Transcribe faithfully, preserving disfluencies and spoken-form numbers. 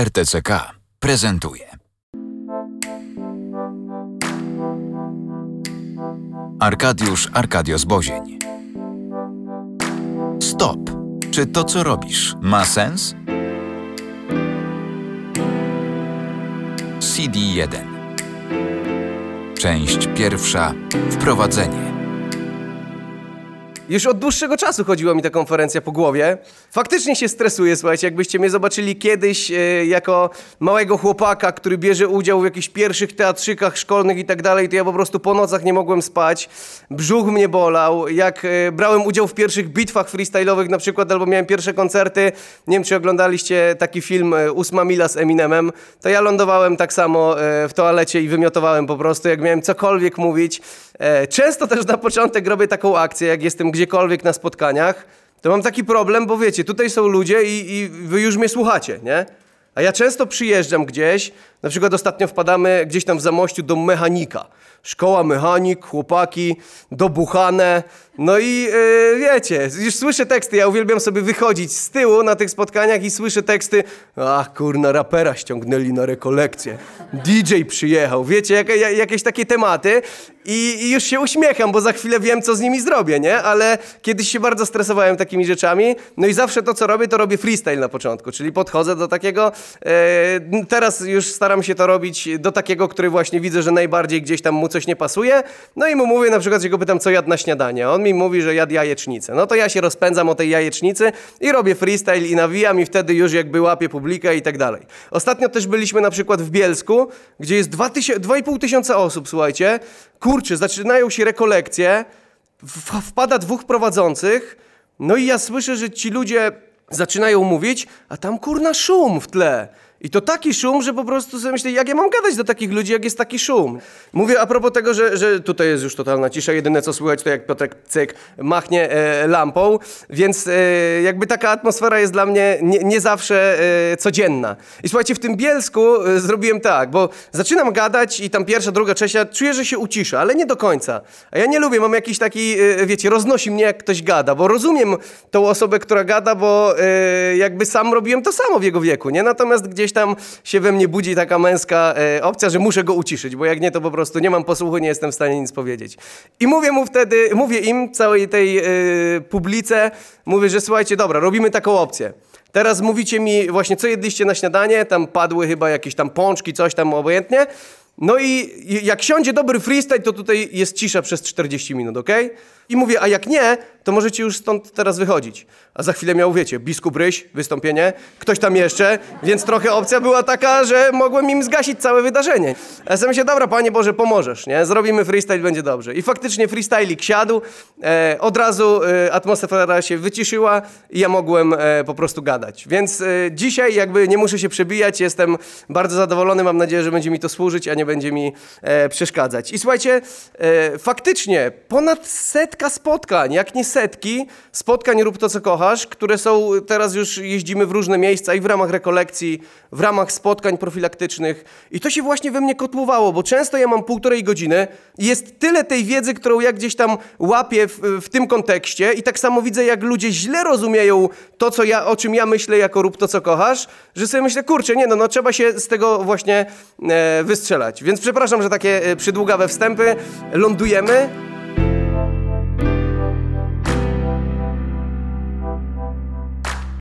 R T C K prezentuje Arkadiusz Arkadios Bozień. Stop! Czy to, co robisz, ma sens? C D jeden. Część pierwsza. Wprowadzenie. Już od dłuższego czasu chodziła mi ta konferencja po głowie. Faktycznie się stresuję, słuchajcie, jakbyście mnie zobaczyli kiedyś e, jako małego chłopaka, który bierze udział w jakichś pierwszych teatrzykach szkolnych i tak dalej, to ja po prostu po nocach nie mogłem spać. Brzuch mnie bolał. Jak e, brałem udział w pierwszych bitwach freestyle'owych na przykład, albo miałem pierwsze koncerty, nie wiem, czy oglądaliście taki film e, Ósma Mila z Eminemem, to ja lądowałem tak samo e, w toalecie i wymiotowałem po prostu, jak miałem cokolwiek mówić. E, często też na początek robię taką akcję, jak jestem gdziekolwiek na spotkaniach, to mam taki problem, bo wiecie, tutaj są ludzie i, i wy już mnie słuchacie, nie? A ja często przyjeżdżam gdzieś, na przykład ostatnio wpadamy gdzieś tam w Zamościu do mechanika. Szkoła mechanik, chłopaki, dobuchane. No i yy, wiecie, już słyszę teksty, ja uwielbiam sobie wychodzić z tyłu na tych spotkaniach i słyszę teksty. Ach, kurna, rapera ściągnęli na rekolekcję. D J przyjechał, wiecie, jak, jak, jakieś takie tematy. I, I już się uśmiecham, bo za chwilę wiem, co z nimi zrobię, nie? Ale kiedyś się bardzo stresowałem takimi rzeczami. No i zawsze to, co robię, to robię freestyle na początku. Czyli podchodzę do takiego, e, teraz już staram się to robić do takiego, który właśnie widzę, że najbardziej gdzieś tam mu coś nie pasuje. No i mu mówię na przykład, że go pytam, co jadł na śniadanie. On mi mówi, że jadł jajecznicę. No to ja się rozpędzam o tej jajecznicy i robię freestyle i nawijam i wtedy już jakby łapię publikę i tak dalej. Ostatnio też byliśmy na przykład w Bielsku, gdzie jest dwa i pół tysiąca osób, słuchajcie. Kurczę, zaczynają się rekolekcje, w- wpada dwóch prowadzących, no i ja słyszę, że ci ludzie zaczynają mówić, a tam kurna szum w tle. I to taki szum, że po prostu sobie myślę, jak ja mam gadać do takich ludzi, jak jest taki szum? Mówię a propos tego, że, że tutaj jest już totalna cisza, jedyne co słychać to jak Piotrek Cyk machnie e, lampą, więc e, jakby taka atmosfera jest dla mnie nie, nie zawsze e, codzienna. I słuchajcie, w tym Bielsku e, zrobiłem tak, bo zaczynam gadać i tam pierwsza, druga, trzecia, czuję, że się ucisza, ale nie do końca. A ja nie lubię, mam jakiś taki, e, wiecie, roznosi mnie jak ktoś gada, bo rozumiem tą osobę, która gada, bo e, jakby sam robiłem to samo w jego wieku, nie? Natomiast gdzieś tam się we mnie budzi taka męska e, opcja, że muszę go uciszyć, bo jak nie, to po prostu nie mam posłuchu, nie jestem w stanie nic powiedzieć. I mówię mu wtedy, mówię im, całej tej e, publice, mówię, że słuchajcie, dobra, robimy taką opcję. Teraz mówicie mi właśnie, co jedliście na śniadanie, tam padły chyba jakieś tam pączki, coś tam obojętnie. No i jak siądzie dobry freestyle, to tutaj jest cisza przez czterdzieści minut, okej? Okay? I mówię, a jak nie, to możecie już stąd teraz wychodzić. A za chwilę miał, wiecie, biskup Ryś, wystąpienie, ktoś tam jeszcze, więc trochę opcja była taka, że mogłem im zgasić całe wydarzenie. A ja sobie myślę, dobra, Panie Boże, pomożesz, nie? Zrobimy freestyle, będzie dobrze. I faktycznie freestylik siadł, e, od razu e, atmosfera się wyciszyła i ja mogłem e, po prostu gadać. Więc e, dzisiaj jakby nie muszę się przebijać, jestem bardzo zadowolony, mam nadzieję, że będzie mi to służyć, a nie będzie mi e, przeszkadzać. I słuchajcie, e, faktycznie ponad setka spotkań, jak nie setki, spotkań Rób to, co kochasz, które są, teraz już jeździmy w różne miejsca i w ramach rekolekcji, w ramach spotkań profilaktycznych i to się właśnie we mnie kotłowało, bo często ja mam półtorej godziny i jest tyle tej wiedzy, którą ja gdzieś tam łapię w, w tym kontekście i tak samo widzę, jak ludzie źle rozumieją to, co ja, o czym ja myślę jako Rób to, co kochasz, że sobie myślę, kurczę, nie no, no trzeba się z tego właśnie e, wystrzelać. Więc przepraszam, że takie e, przydługawe wstępy, lądujemy.